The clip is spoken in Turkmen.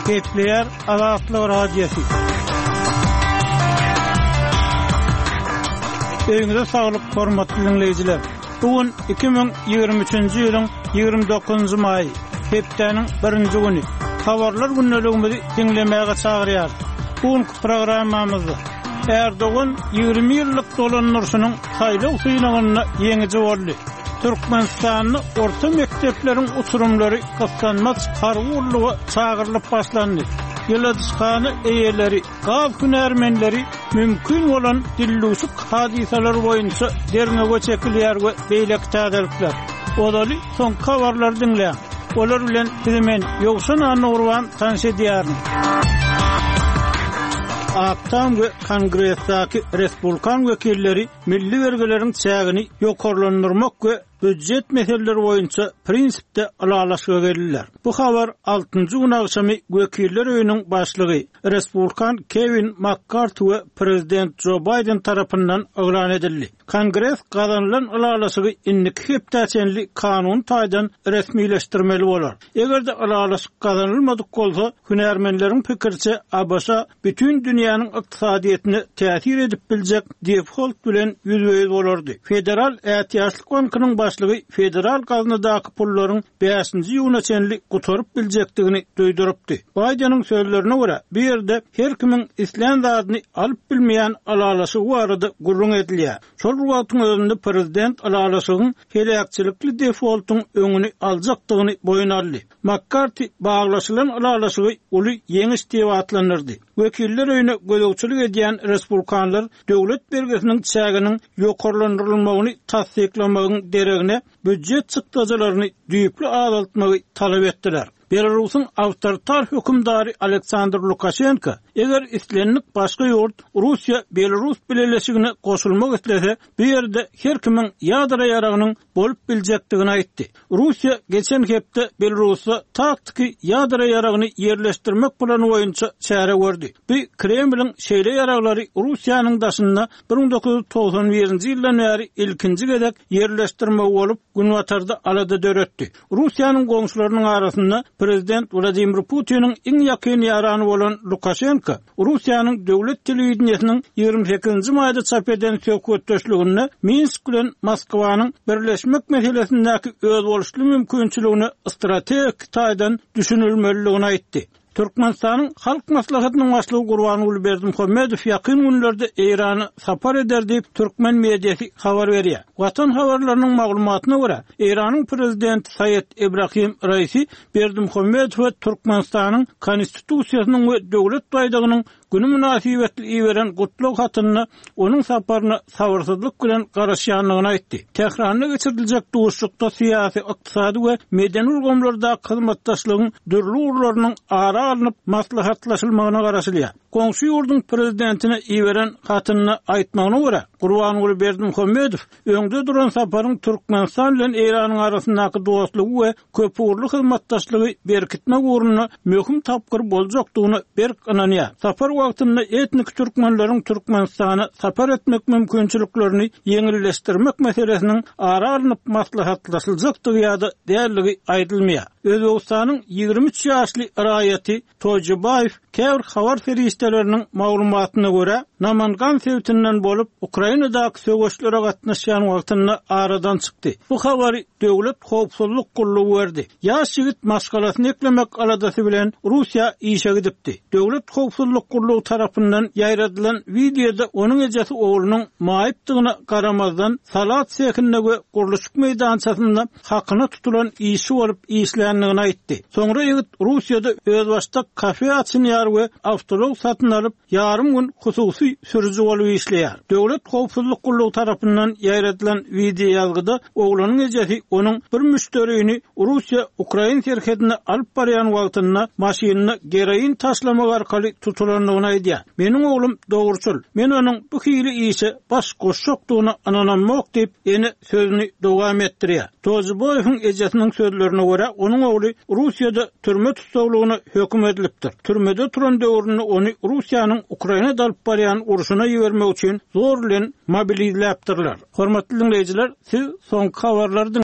Kepler Azatlyk Radiosu. Öňüňizde saglyk, hormatly dinleyijiler. Bugün 2023-nji ýylyň 29-njy maý, hepdeniň 1-nji güni. Habarlar günneligimizi dinlemäge çagyrýar. Bugünkü programmamyzda Erdogan 20 ýyllyk dolanýarynyň saýlaw synagyna ýeňiji boldy. Türkmenistanyň orta mektepleriň uçurumlary gaslanmaz harwurlygy çagyrlyp başlandy. Ýyldysgany eýeleri, gaz hünärmenleri mümkin bolan dilluşuk hadisalar boýunça derňege çekilýär we beýlek täzelikler. Olaly soň habarlar dinleýän. Olar bilen men ýoksan anurwan tanşy diýärmi. Aktam ve Kongresdaki Respublikan vekilleri milli vergileriň çägini ýokarlandyrmak we büdjet meseleleri boýunça prinsipde alalaşyga geldiler. Bu habar 6-njy gün akşamy Wekiller öýüniň başlygy Respublikan Kevin McCarthy we Prezident Joe Biden tarapyndan oglan edildi. Kongres gazanylan alalaşygy innik hepdaçenli kanun taýdan resmileşdirmeli bolar. Egerde alalaşyk gazanylmadyk bolsa, hünärmenleriň pikirçe Abbasa bütün dünýäniň ykdysadyetine täsir edip biljek default bilen ýüzbeýiz bolardy. Federal Ähtiýatlyk bankynyň başlygy federal gazanadaky pullaryň 5-nji ýylyna çenli gutorup biljekdigini duýdurupdy. Bidenyň sözlerine görä, bir ýerde her kimiň islen zadyny alyp bilmeýän alalaşygy barada gurrun edilýär. Şol wagtyň özünde prezident alalaşygyň helakçylikli defaultyň öňüni aljakdygyny boyun aldy. McCarthy baglaşylan alalaşygy uly ýeňiş diýip atlanyrdy. Wekiller öýüne gözegçilik edýän respublikanlar döwlet bergesiniň çäginiň ýokarlandyrylmagyny tasdiklamagyň deregine büdjet çykdyjylaryny düýpli azaltmagy talap etdiler. Belarusyň awtoritar hökümdary Aleksandr Lukashenko eger islenlik başga ýurt Russiýa Belarus bileşigine goşulmak islese, bir ýerde her kimiň ýadra ýaragynyň bolup biljekdigini aýtdy. Russiýa geçen hepde Belarus'a taktiki ýadra ýaragyny ýerleşdirmek plany boýunça çäre gördi. Bu Kremliň şeýle ýaraglary Russiýanyň daşynda 1991-nji ýyldan bäri ilkinji gezek ýerleşdirmek bolup günwatarda alada döretdi. Russiýanyň goňşularynyň arasynda Prezident Vladimir Putin'in en yakın yaranı olan Lukashenko, Rusya'nın döwlet telewizionynyň 28-nji maýda çap eden söhbetdeşligine Minsk bilen Moskwanyň birleşmek meselesindäki öz boluşly mümkinçiligini strategik taýdan düşünilmeligini aýtdy. Türkmenistanyň halk maslahatynyň başlygy Gurbanuly Berdimuhammedow ýakyn günlerde Eýrany sapar eder diýip türkmen mediýasy habar berýär. Watan habarlarynyň maglumatyna görä, Eýranyň prezidenti Said Ibrahim Raisi Berdimuhammedow Türkmenistanyň konstitusiýasynyň we döwlet baýdagynyň günü münasibetli iýeren gutluk hatyny onuň saparyna sabyrsızlyk bilen garaşýanlygyny aýtdy. Tehranda geçiriljek duşlukda syýasy, ykdysady we medeni urgamlarda hyzmatdaşlygyň dürli urlarynyň ara alınıp maslahatlaşylmagyna garaşylýar. Goňşy ýurdun prezidentine iýeren hatyny aýtmagyna görä, Gurbanuly Berdimuhammedow öňde duran saparyň Türkmenistan bilen Eýranyň arasyndaky dostlugy we köpürli hyzmatdaşlygy berkitmek uğruna möhüm tapgyr boljakdygyny berkananýar. Sapar wagtynda etnik türkmenleriň Türkmenistana sapar etmek mümkinçiliklerini ýeňilleşdirmek meselesiniň ara alınıp maslahatlaşyljakdygy ýa-da dälligi aýdylmaýar. Özbegistanyň 23 ýaşly raýaty Tojibayev käbir habar ferişteleriniň maglumatyna görä, Namangan sewtinden bolup Ukrainadaky söwüşlere gatnaşýan wagtynda aradan çykdy. Bu habary döwlet howpsuzlyk gurulugy berdi. Ýaş ýigit maskalasyny eklemek aladasy bilen Russiýa işe gidipdi. Döwlet howpsuzlyk gurulugy tarapyndan ýaýradylan videoda onuň ejesi oglunyň maýypdygyna garamazdan salat sekindäki guruluşyk meýdançasynda hakyna tutulan işi bolup işlendigini aýtdy. Soňra ýigit Russiýada öz başda kafe açynýar we awtolog satyn alyp ýarym gün hususy sürüji bolup işleýär. Döwlet howpsuzlyk gurulugy tarapyndan ýaýradylan video ýazgyda oglunyň ejesi onuň bir müşteriyini Russiýa Ukraina serhedine alyp barýan wagtynda maşynyny gereýin taşlamak arkaly tutulandygyny aýdýar. Meniň oglum dogurçul. Men onuň bu hili işe baş goşşokdygyny ananmak diýip eni sözüni dowam etdirýär. Tojibayewiň ejesiniň sözlerine görä, onuň ogly Russiýada türme tutulmagyny hökm edilipdir. Türmede turan döwründe onu Russiýanyň Ukrainada alyp barýan uruşuna ýebermek üçin zor bilen mobilizlapdyrlar. Hormatly dinleýijiler, siz soňky habarlary